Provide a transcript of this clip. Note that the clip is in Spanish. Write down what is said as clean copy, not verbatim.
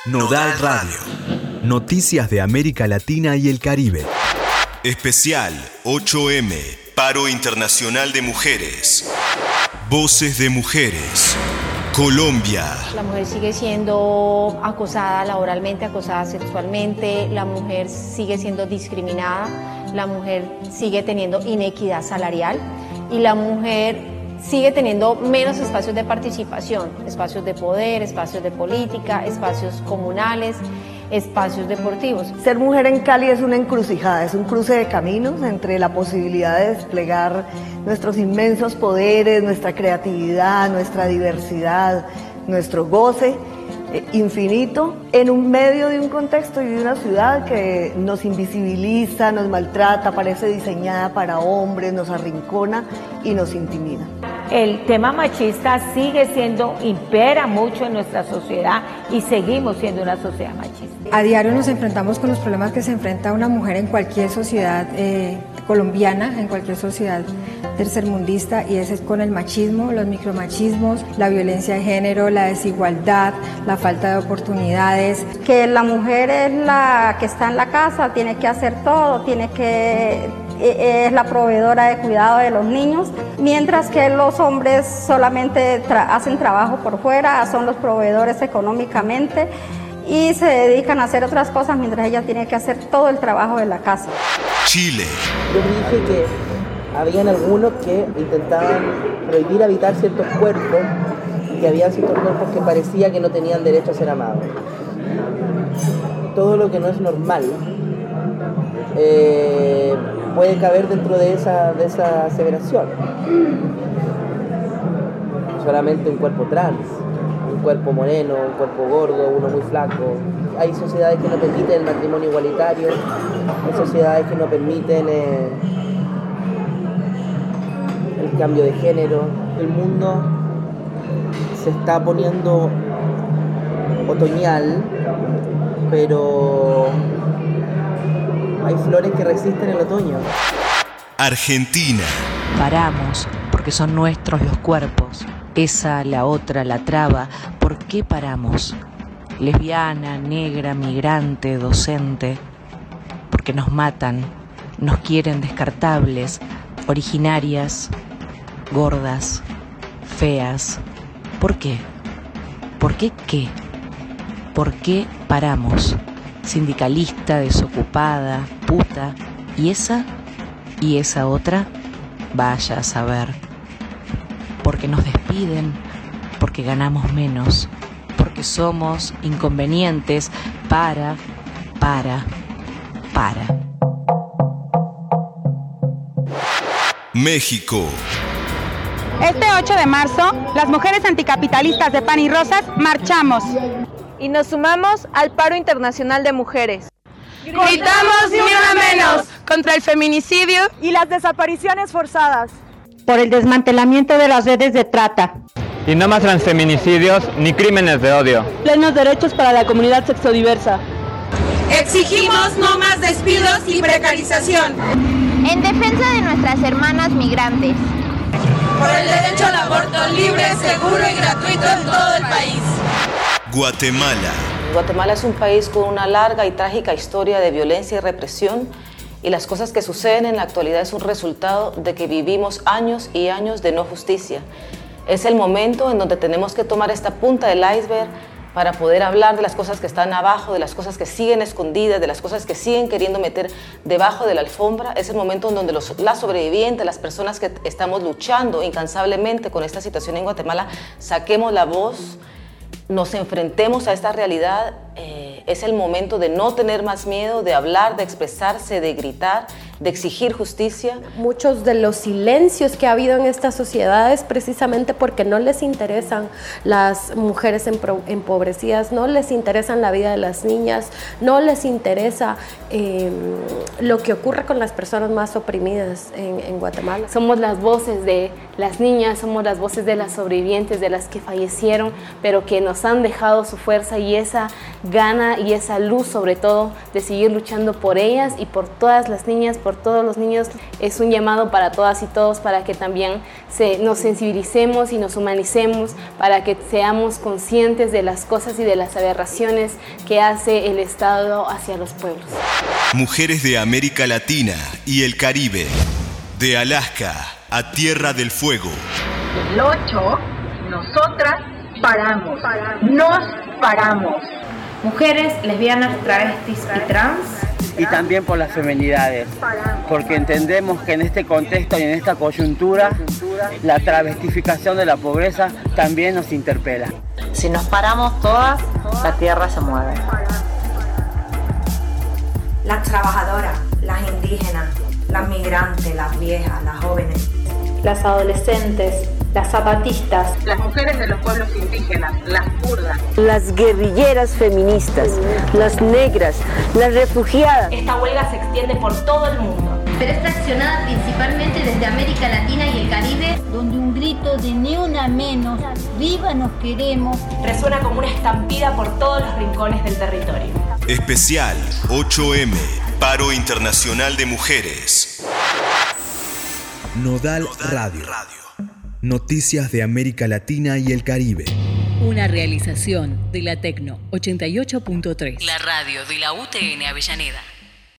Nodal Radio. Noticias de América Latina y el Caribe. Especial 8M. Paro Internacional de Mujeres. Voces de Mujeres. Colombia. La mujer sigue siendo acosada laboralmente, acosada sexualmente, la mujer sigue siendo discriminada, la mujer sigue teniendo inequidad salarial y la mujer sigue teniendo menos espacios de participación, espacios de poder, espacios de política, espacios comunales, espacios deportivos. Ser mujer en Cali es una encrucijada, es un cruce de caminos entre la posibilidad de desplegar nuestros inmensos poderes, nuestra creatividad, nuestra diversidad, nuestro goce infinito en un medio de un contexto y de una ciudad que nos invisibiliza, nos maltrata, parece diseñada para hombres, nos arrincona y nos intimida. El tema machista impera mucho en nuestra sociedad y seguimos siendo una sociedad machista. A diario nos enfrentamos con los problemas que se enfrenta una mujer en cualquier sociedad colombiana, en cualquier sociedad tercermundista, y ese es con el machismo, los micromachismos, la violencia de género, la desigualdad, la falta de oportunidades. Que la mujer es la que está en la casa, tiene que hacer todo, es la proveedora de cuidado de los niños, mientras que los hombres solamente hacen trabajo por fuera, son los proveedores económicamente y se dedican a hacer otras cosas mientras ella tiene que hacer todo el trabajo de la casa. Chile. Yo dije que habían algunos que intentaban prohibir habitar ciertos cuerpos y que habían ciertos cuerpos que parecía que no tenían derecho a ser amados. Todo lo que no es normal puede caber dentro de esa aseveración. Solamente un cuerpo trans, un cuerpo moreno, un cuerpo gordo, uno muy flaco. Hay sociedades que no permiten el matrimonio igualitario, hay sociedades que no permiten el cambio de género. El mundo se está poniendo otoñal, pero hay flores que resisten el otoño. Argentina. Paramos porque son nuestros los cuerpos. Esa, la otra, la traba. ¿Por qué paramos? Lesbiana, negra, migrante, docente. Porque nos matan, nos quieren descartables, originarias, gordas, feas. ¿Por qué? ¿Por qué qué? ¿Por qué paramos? Sindicalista, desocupada, puta. ¿Y esa otra? Vaya a saber. Porque nos despiden, porque ganamos menos, porque somos inconvenientes para. México. Este 8 de marzo, las mujeres anticapitalistas de Pan y Rosas marchamos. Y nos sumamos al paro internacional de mujeres. Gritamos ni una menos contra el feminicidio y las desapariciones forzadas. Por el desmantelamiento de las redes de trata. Y no más transfeminicidios ni crímenes de odio. Plenos derechos para la comunidad sexodiversa. Exigimos no más despidos y precarización. En defensa de nuestras hermanas migrantes. Por el derecho al aborto libre, seguro y gratuito en todo el país. Guatemala. Guatemala es un país con una larga y trágica historia de violencia y represión, y las cosas que suceden en la actualidad es un resultado de que vivimos años y años de no justicia. Es el momento en donde tenemos que tomar esta punta del iceberg para poder hablar de las cosas que están abajo, de las cosas que siguen escondidas, de las cosas que siguen queriendo meter debajo de la alfombra. Es el momento en donde las sobrevivientes, las personas que estamos luchando incansablemente con esta situación en Guatemala, saquemos la voz, nos enfrentemos a esta realidad. Es el momento de no tener más miedo, de hablar, de expresarse, de gritar, de exigir justicia. Muchos de los silencios que ha habido en esta sociedad es precisamente porque no les interesan las mujeres empobrecidas, no les interesan la vida de las niñas, no les interesa lo que ocurre con las personas más oprimidas en Guatemala. Somos las voces de Las niñas somos las voces de las sobrevivientes, de las que fallecieron, pero que nos han dejado su fuerza y esa gana y esa luz, sobre todo, de seguir luchando por ellas y por todas las niñas, por todos los niños. Es un llamado para todas y todos para que también nos sensibilicemos y nos humanicemos, para que seamos conscientes de las cosas y de las aberraciones que hace el Estado hacia los pueblos. Mujeres de América Latina y el Caribe, de Alaska a Tierra del Fuego. El 8, nosotras paramos, nos paramos. Mujeres, lesbianas, travestis y trans. Y también por las feminidades, porque entendemos que en este contexto y en esta coyuntura, la travestificación de la pobreza también nos interpela. Si nos paramos todas, la tierra se mueve. Las trabajadoras, las indígenas, las migrantes, las viejas, las jóvenes, las adolescentes, las zapatistas, las mujeres de los pueblos indígenas, las kurdas, las guerrilleras feministas, las negras, las refugiadas. Esta huelga se extiende por todo el mundo, pero es traccionada principalmente desde América Latina y el Caribe, donde un grito de ni una menos, viva nos queremos, resuena como una estampida por todos los rincones del territorio. Especial 8M, Paro Internacional de Mujeres. Nodal Radio. Noticias de América Latina y el Caribe. Una realización de la Tecno 88.3. La radio de la UTN Avellaneda.